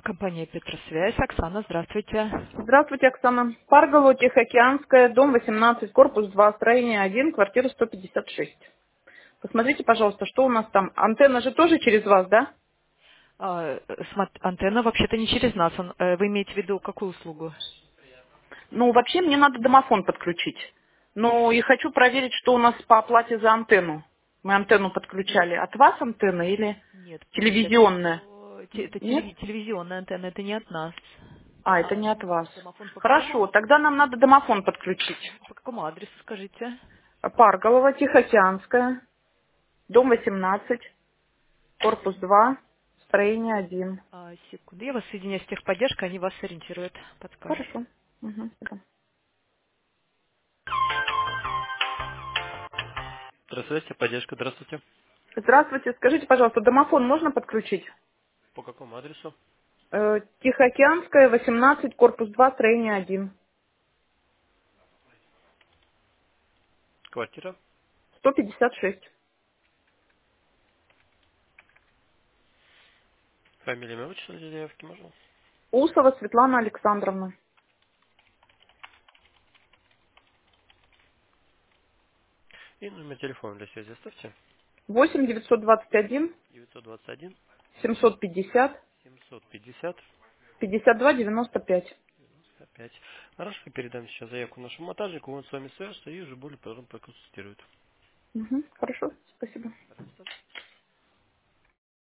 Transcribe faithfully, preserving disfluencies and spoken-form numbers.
Компания Петросвязь. Оксана, здравствуйте. Здравствуйте, Оксана. Парголо, Тихоокеанская, дом восемнадцать, корпус два, строение один, квартира сто пятьдесят шесть. Посмотрите, пожалуйста, что у нас там. Антенна же тоже через вас, да? А, э, смо- антенна вообще-то не через нас. Он- э, Вы имеете в виду какую услугу? Ну, вообще мне надо домофон подключить. Ну, и хочу проверить, что у нас по оплате за антенну. Мы антенну подключали. От вас антенна или Нет, получается, телевизионная? что те- Н- это Нет? телеви- телевизионная антенна, это не от нас. А, это не от вас. Домофон по какому, Хорошо, тогда нам надо домофон подключить. по какому адресу, скажите? Парголова, Тихоокеанская, дом восемнадцать, корпус два, строение один. А, секунду, я вас соединяю с техподдержкой, они вас сориентируют, подскажут. Хорошо. Мгм. Да. Здравствуйте, поддержка, здравствуйте. Здравствуйте. Скажите, пожалуйста, домофон можно подключить? По какому адресу? Э, Тихоокеанская, восемнадцать, корпус два, строение один. Квартира. сто пятьдесят шесть. Фамилия, имя, отчество для заявки можно? Усова Светлана Александровна. И номер телефона для связи оставьте. восемь девятьсот двадцать один девятьсот двадцать один семьсот пятьдесят семьсот пятьдесят пятьдесят два девяносто пять. пять. Хорошо, я передам сейчас заявку нашему монтажнику, он с вами свяжется и уже более подробно проконсультирует. Угу. Хорошо, спасибо. Пожалуйста.